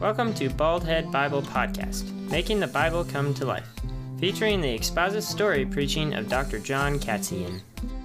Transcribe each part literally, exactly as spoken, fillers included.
Welcome to Baldhead Bible Podcast, Making the Bible Come to Life, featuring the exposit story preaching of Doctor John Katzian.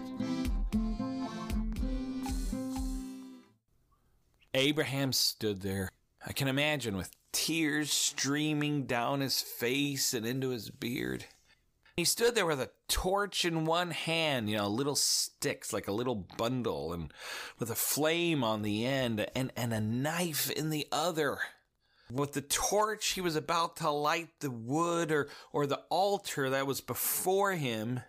Abraham stood there, I can imagine, with tears streaming down his face and into his beard. He stood there with a torch in one hand, you know, little sticks like a little bundle, and with a flame on the end, and, and a knife in the other. With the torch, he was about to light the wood or, or the altar that was before him.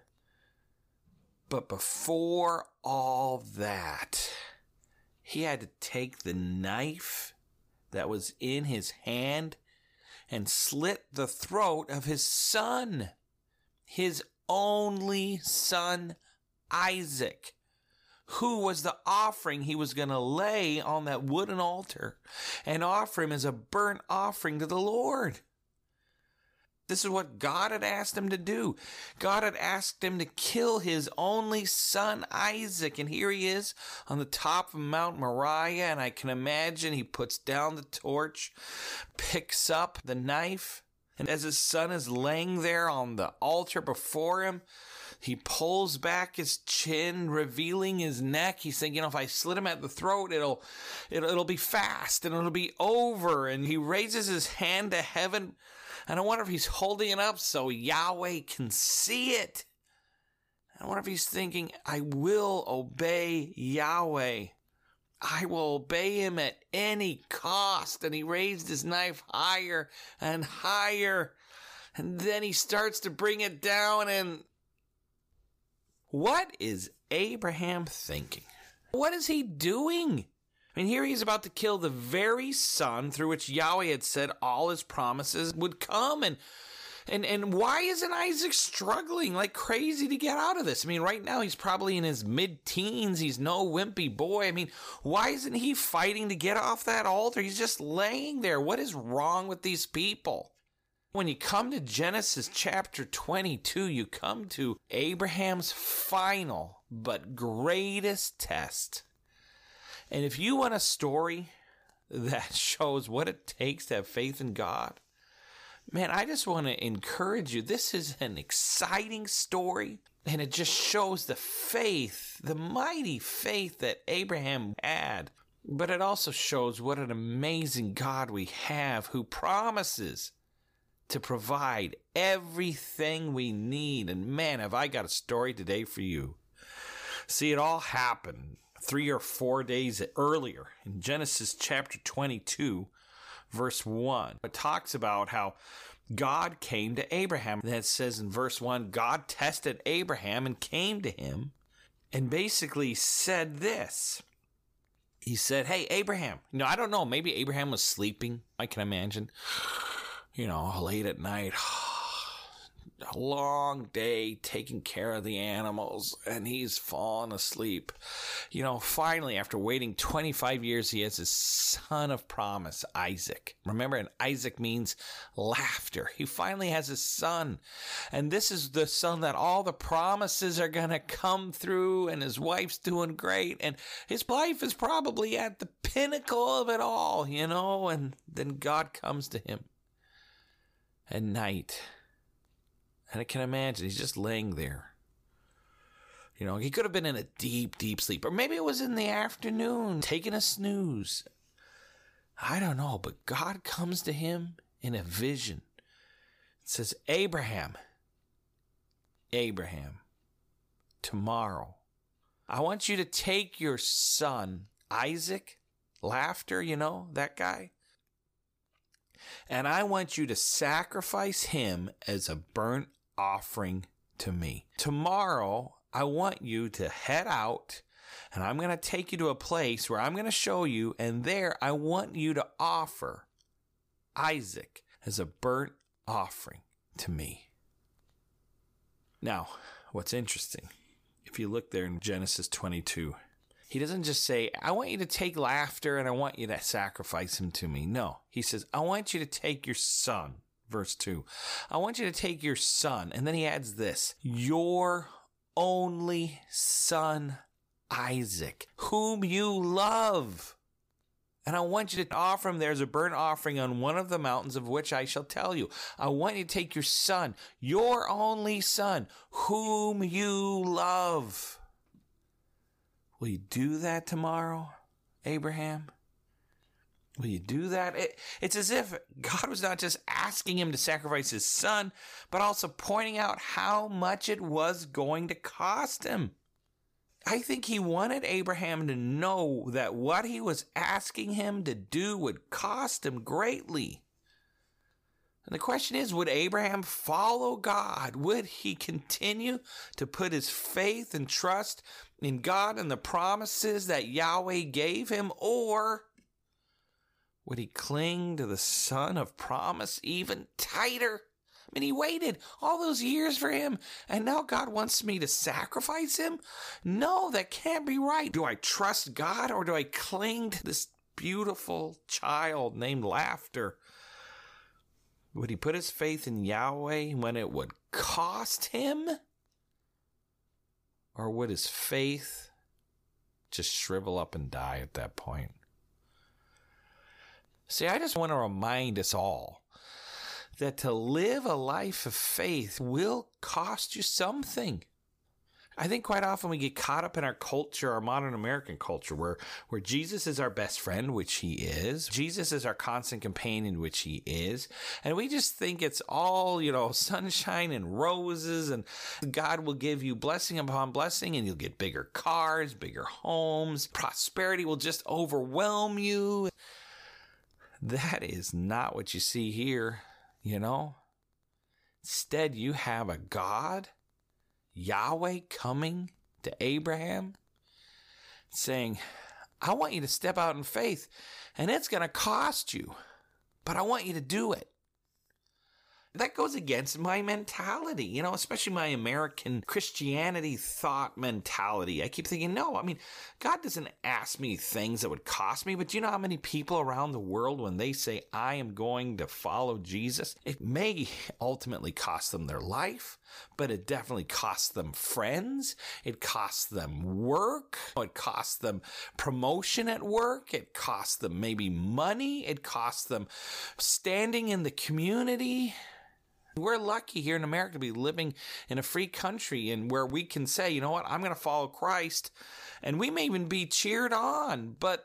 But before all that, he had to take the knife that was in his hand and slit the throat of his son, his only son, Isaac, who was the offering he was going to lay on that wooden altar and offer him as a burnt offering to the Lord. This is what God had asked him to do. God had asked him to kill his only son, Isaac. And here he is on the top of Mount Moriah. And I can imagine he puts down the torch, picks up the knife. And as his son is laying there on the altar before him, he pulls back his chin, revealing his neck. He's saying, you know, if I slit him at the throat, it'll, it'll, it'll be fast and it'll be over. And he raises his hand to heaven. And I wonder if he's holding it up so Yahweh can see it. I wonder if he's thinking, I will obey Yahweh. I will obey him at any cost. And he raised his knife higher and higher. And then he starts to bring it down. And what is Abraham thinking? What is he doing? I mean, here he's about to kill the very son through which Yahweh had said all his promises would come. And and and why isn't Isaac struggling like crazy to get out of this? I mean, right now he's probably in his mid-teens. He's no wimpy boy. I mean, why isn't he fighting to get off that altar? He's just laying there. What is wrong with these people? When you come to Genesis chapter twenty-two, you come to Abraham's final but greatest test. And if you want a story that shows what it takes to have faith in God, man, I just want to encourage you. This is an exciting story, and it just shows the faith, the mighty faith that Abraham had. But it also shows what an amazing God we have, who promises to provide everything we need. And man, have I got a story today for you. See, it all happened three or four days earlier in Genesis chapter twenty-two, verse one. It talks about how God came to Abraham. And it says in verse one, God tested Abraham and came to him and basically said this. He said, hey, Abraham. You know, I don't know. Maybe Abraham was sleeping. I can imagine. You know, late at night, a long day taking care of the animals, and he's fallen asleep. You know, finally, after waiting twenty-five years, he has his son of promise, Isaac. Remember, and Isaac means laughter. He finally has his son, and this is the son that all the promises are going to come through, and his wife's doing great, and his wife is probably at the pinnacle of it all, you know, and then God comes to him at night. And I can imagine he's just laying there. You know, he could have been in a deep, deep sleep. Or maybe it was in the afternoon, taking a snooze. I don't know, but God comes to him in a vision. It says, Abraham, Abraham, tomorrow, I want you to take your son, Isaac, laughter, you know, that guy. And I want you to sacrifice him as a burnt offering to me. Tomorrow, I want you to head out, and I'm going to take you to a place where I'm going to show you, and there I want you to offer Isaac as a burnt offering to me. Now, what's interesting, if you look there in Genesis twenty-two, he doesn't just say, I want you to take laughter and I want you to sacrifice him to me. No, he says, I want you to take your son. Verse two, I want you to take your son. And then he adds this, your only son, Isaac, whom you love. And I want you to offer him there as a burnt offering on one of the mountains of which I shall tell you. I want you to take your son, your only son, whom you love. Will you do that tomorrow, Abraham? Will you do that? It, it's as if God was not just asking him to sacrifice his son, but also pointing out how much it was going to cost him. I think he wanted Abraham to know that what he was asking him to do would cost him greatly. And the question is, would Abraham follow God? Would he continue to put his faith and trust in God and the promises that Yahweh gave him? Or would he cling to the son of promise even tighter? I mean, he waited all those years for him, and now God wants me to sacrifice him? No, that can't be right. Do I trust God, or do I cling to this beautiful child named Laughter? Would he put his faith in Yahweh when it would cost him? Or would his faith just shrivel up and die at that point? See, I just want to remind us all that to live a life of faith will cost you something. I think quite often we get caught up in our culture, our modern American culture, where, where Jesus is our best friend, which he is. Jesus is our constant companion, which he is. And we just think it's all, you know, sunshine and roses, and God will give you blessing upon blessing, and you'll get bigger cars, bigger homes. Prosperity will just overwhelm you. That is not what you see here, you know. Instead, you have a God, Yahweh, coming to Abraham saying, I want you to step out in faith, and it's going to cost you, but I want you to do it. That goes against my mentality, you know, especially my American Christianity thought mentality. I keep thinking, no, I mean, God doesn't ask me things that would cost me, but do you know how many people around the world, when they say, I am going to follow Jesus, it may ultimately cost them their life, but it definitely costs them friends. It costs them work. It costs them promotion at work. It costs them maybe money. It costs them standing in the community. We're lucky here in America to be living in a free country, and where we can say, you know what, I'm going to follow Christ, and we may even be cheered on, but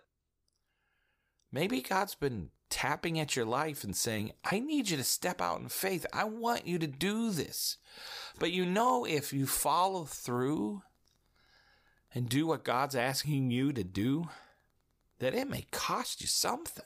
maybe God's been tapping at your life and saying, I need you to step out in faith. I want you to do this. But you know, if you follow through and do what God's asking you to do, that it may cost you something.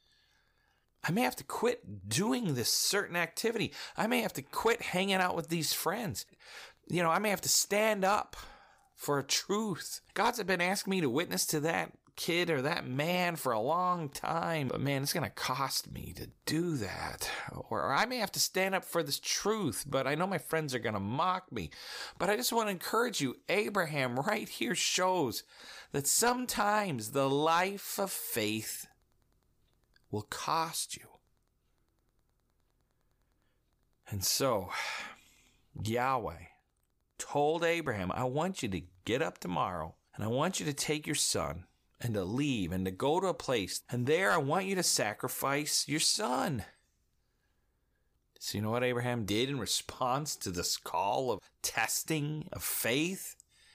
I may have to quit doing this certain activity. I may have to quit hanging out with these friends. You know, I may have to stand up for a truth. God's been asking me to witness to that kid or that man for a long time. But man, it's going to cost me to do that. Or I may have to stand up for this truth, but I know my friends are going to mock me. But I just want to encourage you, Abraham right here shows that sometimes the life of faith will cost you. And so, Yahweh told Abraham, I want you to get up tomorrow, and I want you to take your son and to leave and to go to a place, and there I want you to sacrifice your son. So you know what Abraham did in response to this call of testing of faith?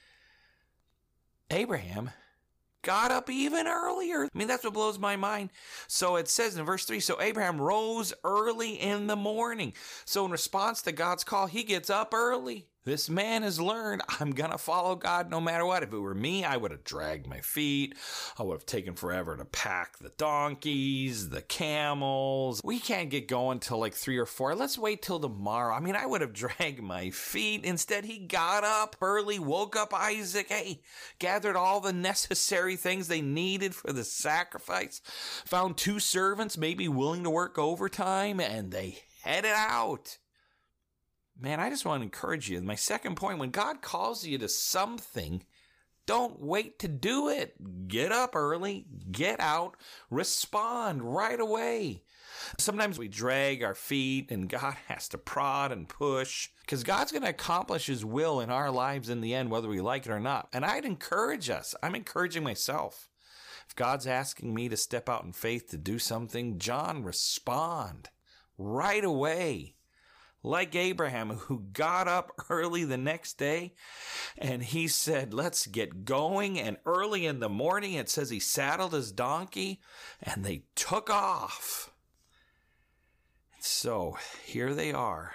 Abraham got up even earlier. I mean, that's what blows my mind. So it says in verse three, so Abraham rose early in the morning. So in response to God's call, he gets up early. This man has learned, I'm going to follow God no matter what. If it were me, I would have dragged my feet. I would have taken forever to pack the donkeys, the camels. We can't get going till like three or four. Let's wait till tomorrow. I mean, I would have dragged my feet. Instead, he got up early, woke up Isaac, hey, gathered all the necessary things they needed for the sacrifice, found two servants maybe willing to work overtime, and they headed out. Man, I just want to encourage you. My second point, when God calls you to something, don't wait to do it. Get up early, get out, respond right away. Sometimes we drag our feet and God has to prod and push because God's going to accomplish his will in our lives in the end, whether we like it or not. And I'd encourage us. I'm encouraging myself. If God's asking me to step out in faith to do something, John, respond right away. Like Abraham, who got up early the next day and he said, let's get going. And early in the morning, it says he saddled his donkey and they took off. So here they are.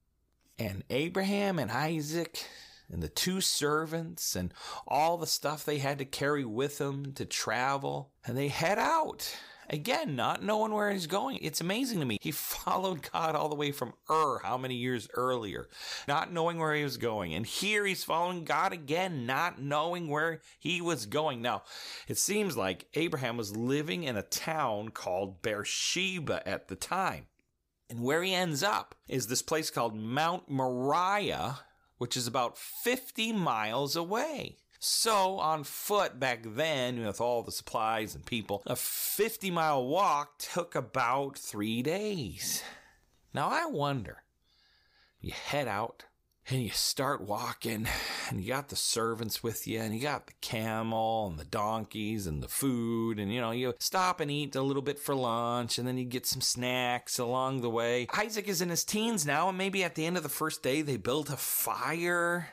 And Abraham and Isaac and the two servants and all the stuff they had to carry with them to travel. And they head out. Again, not knowing where he's going. It's amazing to me. He followed God all the way from Ur, how many years earlier, not knowing where he was going. And here he's following God again, not knowing where he was going. Now, it seems like Abraham was living in a town called Beersheba at the time. And where he ends up is this place called Mount Moriah, which is about fifty miles away. So on foot back then, with all the supplies and people, a fifty mile walk took about three days. Now I wonder, you head out and you start walking and you got the servants with you and you got the camel and the donkeys and the food and, you know, you stop and eat a little bit for lunch and then you get some snacks along the way. Isaac is in his teens now, and maybe at the end of the first day they built a fire.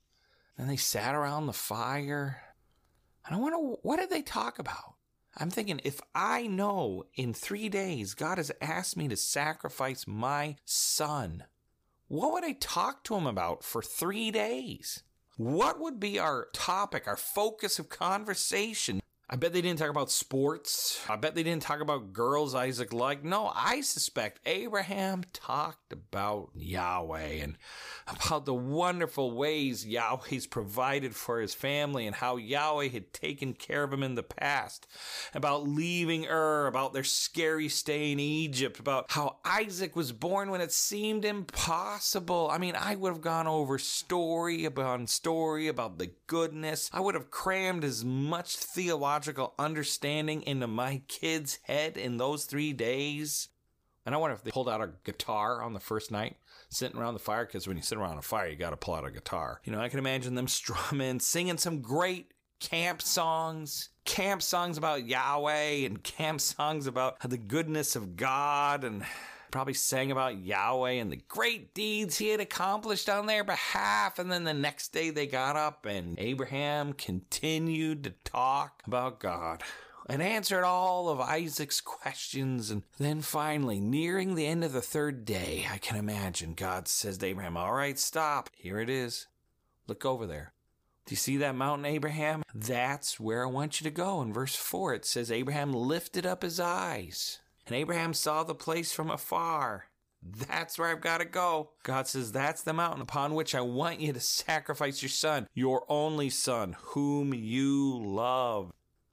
And they sat around the fire. And I wonder, what did they talk about? I'm thinking, if I know in three days God has asked me to sacrifice my son, what would I talk to him about for three days? What would be our topic, our focus of conversation? I bet they didn't talk about sports. I bet they didn't talk about girls Isaac liked. No, I suspect Abraham talked about Yahweh and about the wonderful ways Yahweh's provided for his family and how Yahweh had taken care of him in the past. About leaving Ur, about their scary stay in Egypt, about how Isaac was born when it seemed impossible. I mean, I would have gone over story upon story about the goodness. I would have crammed as much theological understanding into my kid's head in those three days. And I wonder if they pulled out a guitar on the first night, sitting around the fire, because when you sit around a fire, you got to pull out a guitar. You know, I can imagine them strumming, singing some great camp songs, camp songs about Yahweh and camp songs about the goodness of God, and probably sang about Yahweh and the great deeds he had accomplished on their behalf. And then the next day they got up and Abraham continued to talk about God and answered all of Isaac's questions. And then finally, nearing the end of the third day, I can imagine God says to Abraham, all right, stop. Here it is. Look over there. Do you see that mountain, Abraham? That's where I want you to go. In verse four, it says, Abraham lifted up his eyes, and Abraham saw the place from afar. That's where I've got to go. God says, that's the mountain upon which I want you to sacrifice your son, your only son, whom you love.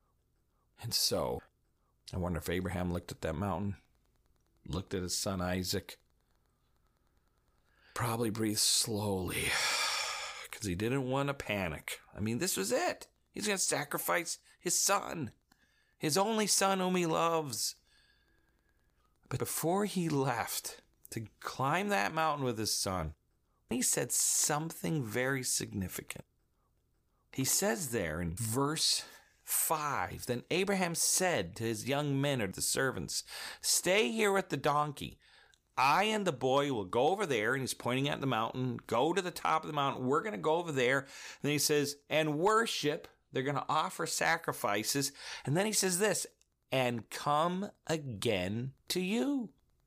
And so, I wonder if Abraham looked at that mountain, looked at his son Isaac, probably breathed slowly, because he didn't want to panic. I mean, this was it. He's going to sacrifice his son, his only son whom he loves. But before he left to climb that mountain with his son, he said something very significant. He says there in verse five, then Abraham said to his young men or the servants, stay here with the donkey. I and the boy will go over there, and he's pointing at the mountain, go to the top of the mountain. We're going to go over there. And then he says, and worship. They're going to offer sacrifices. And then he says this, and come again to you.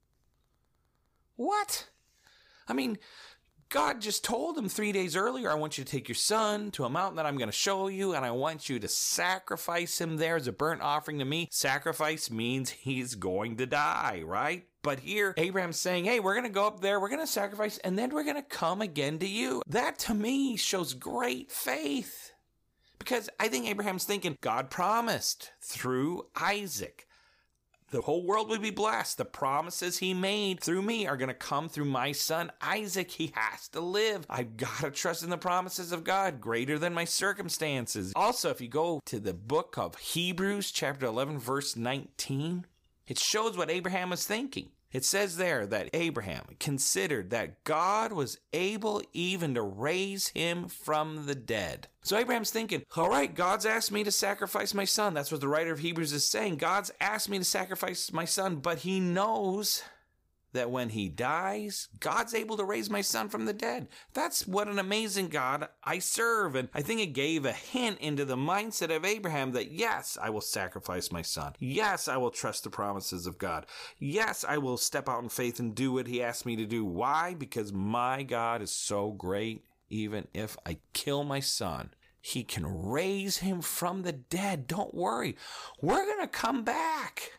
What? I mean, God just told him three days earlier, I want you to take your son to a mountain that I'm going to show you, and I want you to sacrifice him there as a burnt offering to me. Sacrifice means he's going to die, right? But here, Abraham's saying, hey, we're going to go up there, we're going to sacrifice, and then we're going to come again to you. That, to me, shows great faith. Because I think Abraham's thinking, God promised through Isaac, the whole world would be blessed. The promises he made through me are going to come through my son Isaac. He has to live. I've got to trust in the promises of God greater than my circumstances. Also, if you go to the book of Hebrews, chapter eleven, verse nineteen, it shows what Abraham was thinking. It says there that Abraham considered that God was able even to raise him from the dead. So Abraham's thinking, all right, God's asked me to sacrifice my son. That's what the writer of Hebrews is saying. God's asked me to sacrifice my son, but he knows that when he dies, God's able to raise my son from the dead. That's what an amazing God I serve. And I think it gave a hint into the mindset of Abraham that, yes, I will sacrifice my son. Yes, I will trust the promises of God. Yes, I will step out in faith and do what he asked me to do. Why? Because my God is so great. Even if I kill my son, he can raise him from the dead. Don't worry. We're going to come back.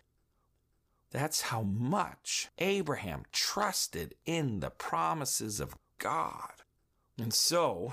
That's how much Abraham trusted in the promises of God. And so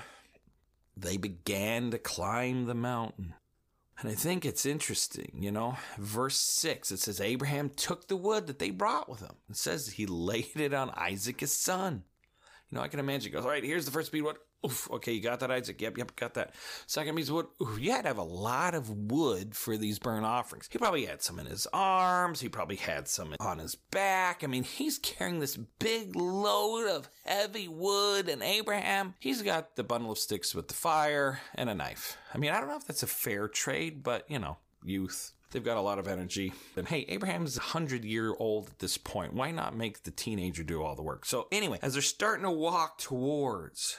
they began to climb the mountain. And I think it's interesting, you know, verse six, it says Abraham took the wood that they brought with him. It says he laid it on Isaac, his son. You know, I can imagine, he goes, all right, here's the first piece of wood. Oof, okay, you got that, Isaac? Yep, yep, got that. Second piece of wood. Ooh, you had to have a lot of wood for these burnt offerings. He probably had some in his arms. He probably had some on his back. I mean, he's carrying this big load of heavy wood. And Abraham, he's got the bundle of sticks with the fire and a knife. I mean, I don't know if that's a fair trade, but, you know, youth. They've got a lot of energy. And hey, Abraham's one hundred years old at this point. Why not make the teenager do all the work? So anyway, as they're starting to walk towards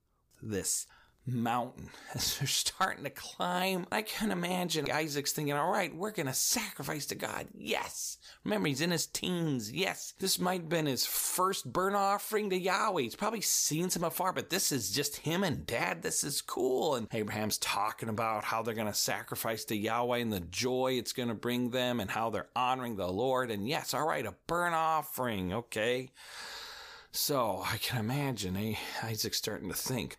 this mountain, as they're starting to climb, I can imagine Isaac's thinking, all right, we're going to sacrifice to God. Yes. Remember, he's in his teens. Yes. This might have been his first burnt offering to Yahweh. He's probably seen some afar, but this is just him and dad. This is cool. And Abraham's talking about how they're going to sacrifice to Yahweh and the joy it's going to bring them and how they're honoring the Lord. And yes, all right, a burnt offering. Okay. So I can imagine eh, Isaac starting to think,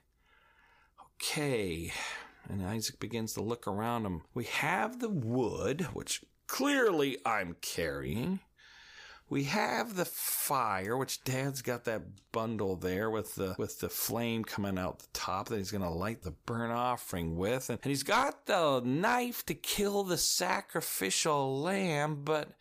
okay, and Isaac begins to look around him. We have the wood, which clearly I'm carrying. We have the fire, which Dad's got that bundle there with the with the flame coming out the top that he's going to light the burnt offering with. And, and he's got the knife to kill the sacrificial lamb, but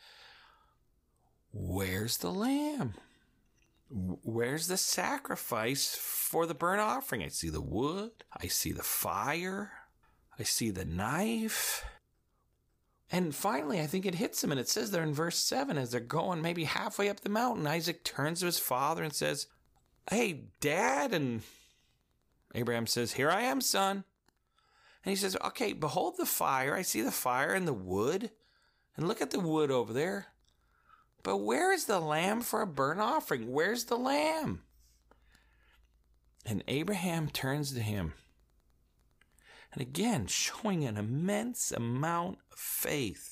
where's the lamb? Where's the sacrifice for the burnt offering? I see the wood. I see the fire. I see the knife. And finally, I think it hits him. And it says there in verse seven, as they're going maybe halfway up the mountain, Isaac turns to his father and says, hey, Dad. And Abraham says, here I am, son. And he says, okay, behold the fire. I see the fire and the wood. And look at the wood over there. But where is the lamb for a burnt offering? Where's the lamb? And Abraham turns to him. And again, showing an immense amount of faith.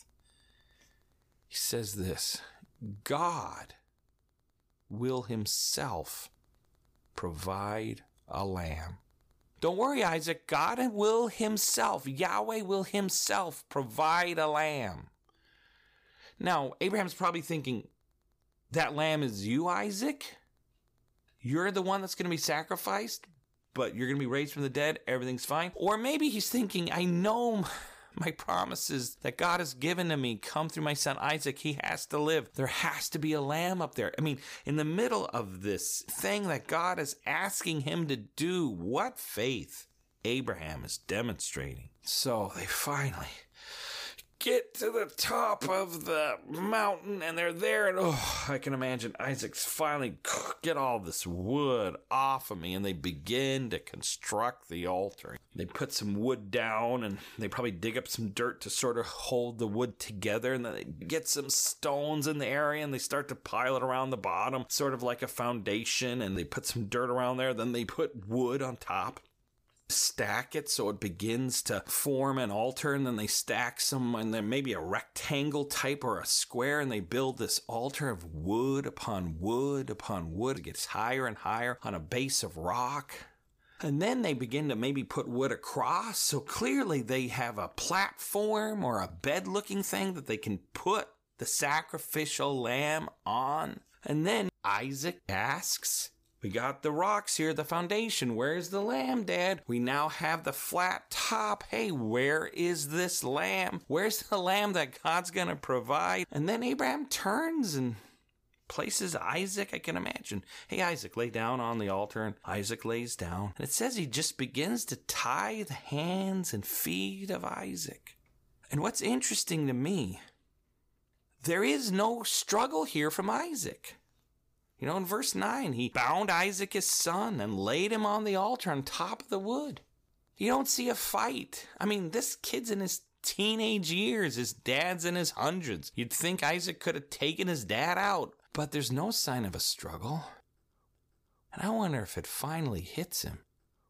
He says this, God will himself provide a lamb. Don't worry, Isaac. God will himself, Yahweh will himself provide a lamb. Now, Abraham's probably thinking, that lamb is you, Isaac? You're the one that's going to be sacrificed, but you're going to be raised from the dead. Everything's fine. Or maybe he's thinking, I know my promises that God has given to me come through my son Isaac. He has to live. There has to be a lamb up there. I mean, in the middle of this thing that God is asking him to do, what faith Abraham is demonstrating. So they finally get to the top of the mountain, and they're there, and oh, I can imagine Isaac's finally get all this wood off of me, and they begin to construct the altar. They put some wood down, and they probably dig up some dirt to sort of hold the wood together, and then they get some stones in the area, and they start to pile it around the bottom, sort of like a foundation, and they put some dirt around there, then they put wood on top. Stack it so it begins to form an altar, and then they stack some, and then maybe a rectangle type or a square, and they build this altar of wood upon wood upon wood. It gets higher and higher on a base of rock. And then they begin to maybe put wood across, so clearly they have a platform or a bed-looking thing that they can put the sacrificial lamb on. And then Isaac asks, we got the rocks here, the foundation. Where's the lamb, Dad? We now have the flat top. Hey, where is this lamb? Where's the lamb that God's going to provide? And then Abraham turns and places Isaac, I can imagine. Hey, Isaac, lay down on the altar, and Isaac lays down. And it says he just begins to tie the hands and feet of Isaac. And what's interesting to me, there is no struggle here from Isaac. You know, in verse nine, he bound Isaac his son and laid him on the altar on top of the wood. You don't see a fight. I mean, this kid's in his teenage years. His dad's in his hundreds. You'd think Isaac could have taken his dad out. But there's no sign of a struggle. And I wonder if it finally hits him.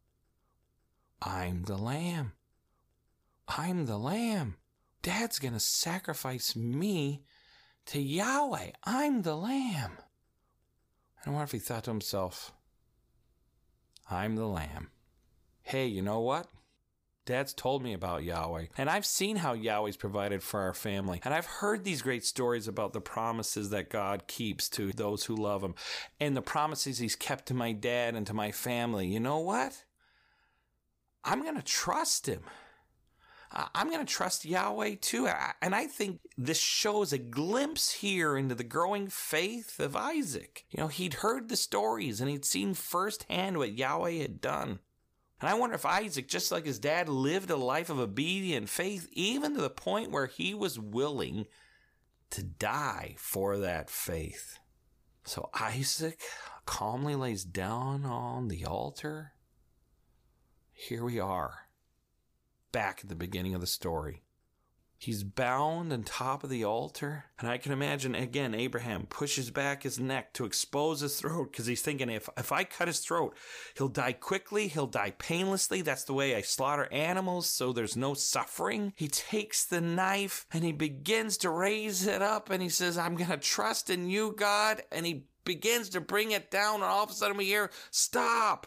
I'm the lamb. I'm the lamb. Dad's going to sacrifice me to Yahweh. I'm the lamb. I wonder if he thought to himself, I'm the lamb. Hey, you know what? Dad's told me about Yahweh, and I've seen how Yahweh's provided for our family, and I've heard these great stories about the promises that God keeps to those who love him, and the promises he's kept to my dad and to my family. You know what? I'm going to trust him. I'm going to trust Yahweh too, and I think this shows a glimpse here into the growing faith of Isaac. You know, he'd heard the stories, and he'd seen firsthand what Yahweh had done. And I wonder if Isaac, just like his dad, lived a life of obedient faith, even to the point where he was willing to die for that faith. So Isaac calmly lays down on the altar. Here we are, back at the beginning of the story. He's bound on top of the altar. And I can imagine, again, Abraham pushes back his neck to expose his throat because he's thinking, if, if I cut his throat, he'll die quickly, he'll die painlessly. That's the way I slaughter animals, so there's no suffering. He takes the knife and he begins to raise it up and he says, I'm going to trust in you, God. And he begins to bring it down, and all of a sudden we hear, stop,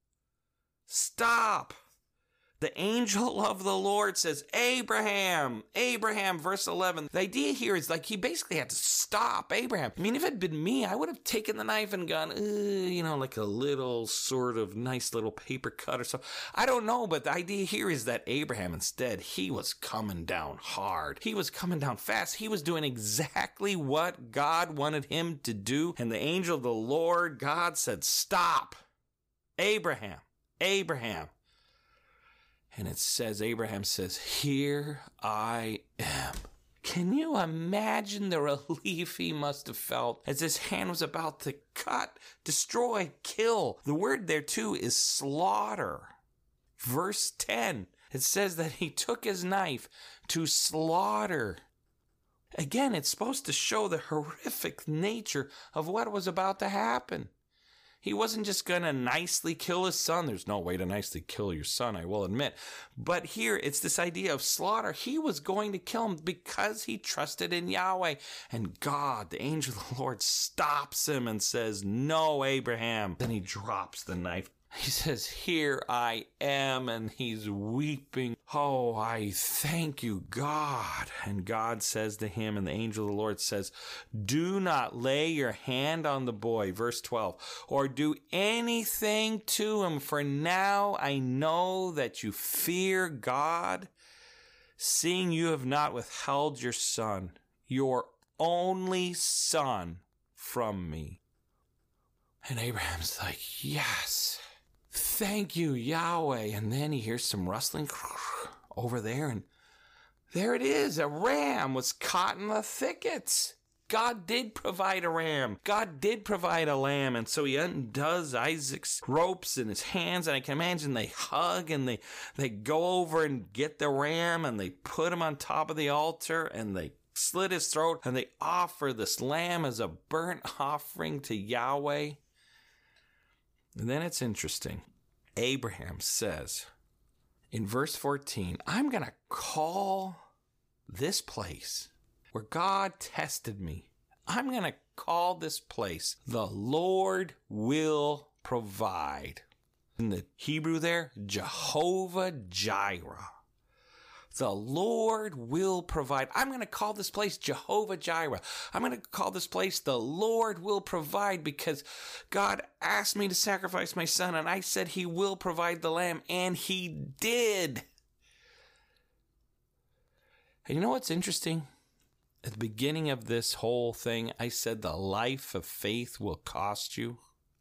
stop. The angel of the Lord says, Abraham, Abraham, verse eleven. The idea here is like he basically had to stop Abraham. I mean, if it had been me, I would have taken the knife and gone, you know, like a little sort of nice little paper cut or something. I don't know, but the idea here is that Abraham, instead, he was coming down hard. He was coming down fast. He was doing exactly what God wanted him to do. And the angel of the Lord, God said, stop, Abraham, Abraham. And it says, Abraham says, here I am. Can you imagine the relief he must have felt as his hand was about to cut, destroy, kill? The word there too is slaughter. Verse ten, it says that he took his knife to slaughter. Again, it's supposed to show the horrific nature of what was about to happen. He wasn't just going to nicely kill his son. There's no way to nicely kill your son, I will admit. But here, it's this idea of slaughter. He was going to kill him because he trusted in Yahweh. And God, the angel of the Lord, stops him and says, no, Abraham. Then he drops the knife. He says, here I am, and he's weeping. Oh, I thank you, God. And God says to him, and the angel of the Lord says, do not lay your hand on the boy, verse twelve, or do anything to him, for now I know that you fear God, seeing you have not withheld your son, your only son, from me. And Abraham's like, yes. Thank you, Yahweh. And then he hears some rustling over there, and there it is. A ram was caught in the thickets. God did provide a ram. God did provide a lamb. And so he undoes Isaac's ropes in his hands, and I can imagine they hug and they, they go over and get the ram, and they put him on top of the altar, and they slit his throat, and they offer this lamb as a burnt offering to Yahweh. And then it's interesting. Abraham says in verse fourteen, I'm going to call this place where God tested me, I'm going to call this place, the Lord will provide. In the Hebrew there, Jehovah Jireh. The Lord will provide. I'm going to call this place Jehovah Jireh. I'm going to call this place the Lord will provide, because God asked me to sacrifice my son, and I said he will provide the lamb, and he did. And you know what's interesting? At the beginning of this whole thing, I said the life of faith will cost you.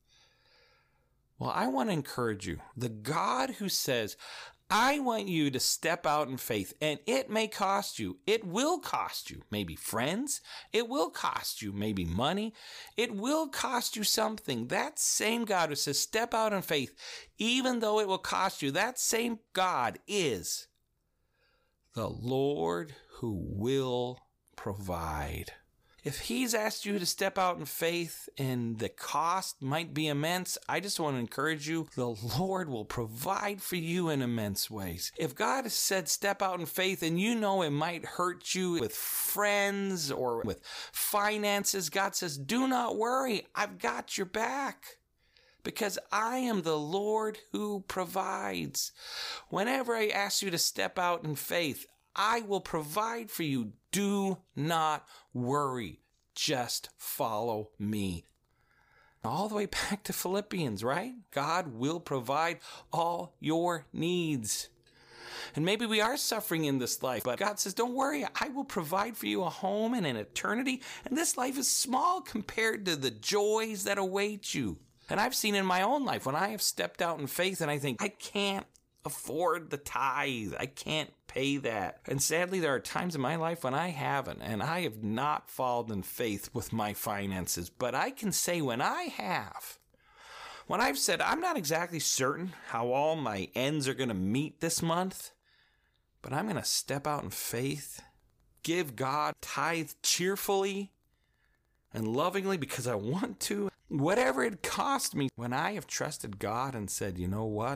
Well, I want to encourage you. The God who says, I want you to step out in faith, and it may cost you. It will cost you maybe friends. It will cost you maybe money. It will cost you something. That same God who says, step out in faith, even though it will cost you, that same God is the Lord who will provide. If he's asked you to step out in faith and the cost might be immense, I just want to encourage you, the Lord will provide for you in immense ways. If God has said step out in faith and you know it might hurt you with friends or with finances, God says, do not worry, I've got your back. Because I am the Lord who provides. Whenever I ask you to step out in faith, I will provide for you. Do not worry. Just follow me. All the way back to Philippians, right? God will provide all your needs. And maybe we are suffering in this life, but God says, don't worry, I will provide for you a home and an eternity. And this life is small compared to the joys that await you. And I've seen in my own life when I have stepped out in faith and I think, I can't afford the tithe. I can't pay that. And sadly, there are times in my life when I haven't, and I have not followed in faith with my finances. But I can say when I have, when I've said, I'm not exactly certain how all my ends are going to meet this month, but I'm going to step out in faith, give God tithe cheerfully and lovingly because I want to. Whatever it cost me, when I have trusted God and said, you know what?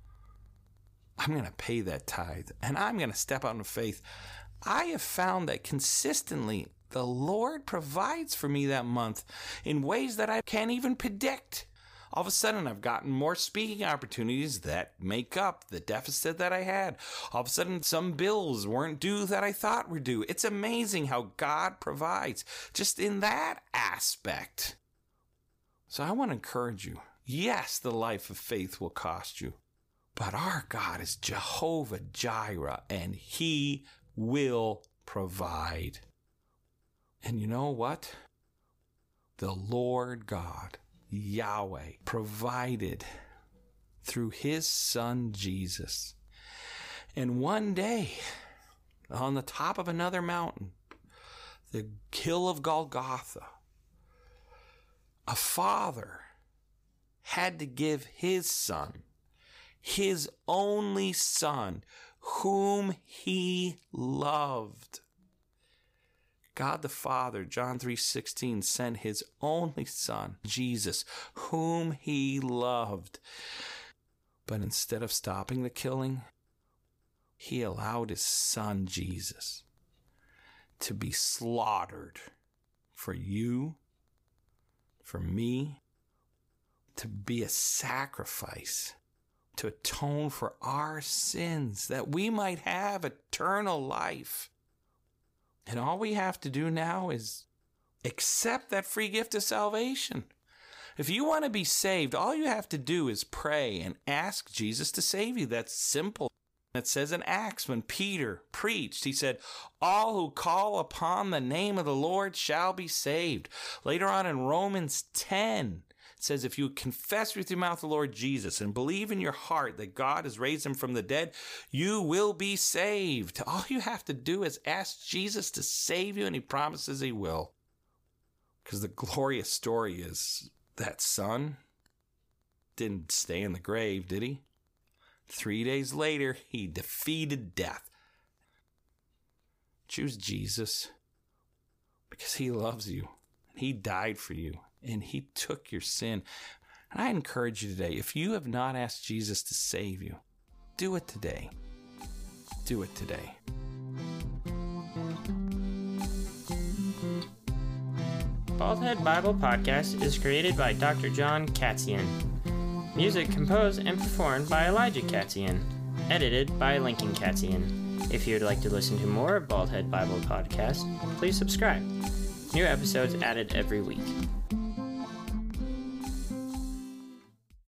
I'm going to pay that tithe and I'm going to step out in faith. I have found that consistently the Lord provides for me that month in ways that I can't even predict. All of a sudden, I've gotten more speaking opportunities that make up the deficit that I had. All of a sudden, some bills weren't due that I thought were due. It's amazing how God provides just in that aspect. So I want to encourage you. Yes, the life of faith will cost you. But our God is Jehovah Jireh, and he will provide. And you know what? The Lord God, Yahweh, provided through his son Jesus. And one day, on the top of another mountain, the hill of Golgotha, a father had to give his son, his only son, whom he loved. God the Father, John three sixteen, sent his only son, Jesus, whom he loved. But instead of stopping the killing, he allowed his son, Jesus, to be slaughtered for you, for me, to be a sacrifice, to atone for our sins, that we might have eternal life. And all we have to do now is accept that free gift of salvation. If you want to be saved, all you have to do is pray and ask Jesus to save you. That's simple. It says in Acts when Peter preached, he said, all who call upon the name of the Lord shall be saved. Later on in Romans ten, it says, if you confess with your mouth the Lord Jesus and believe in your heart that God has raised him from the dead, you will be saved. All you have to do is ask Jesus to save you, and he promises he will. Because the glorious story is that son didn't stay in the grave, did he? Three days later, he defeated death. Choose Jesus because he loves you. He died for you. And he took your sin. And I encourage you today, if you have not asked Jesus to save you, do it today. Do it today. Baldhead Bible Podcast is created by Doctor John Katzian. Music composed and performed by Elijah Katzian. Edited by Lincoln Katzian. If you would like to listen to more of Baldhead Bible Podcast, please subscribe. New episodes added every week.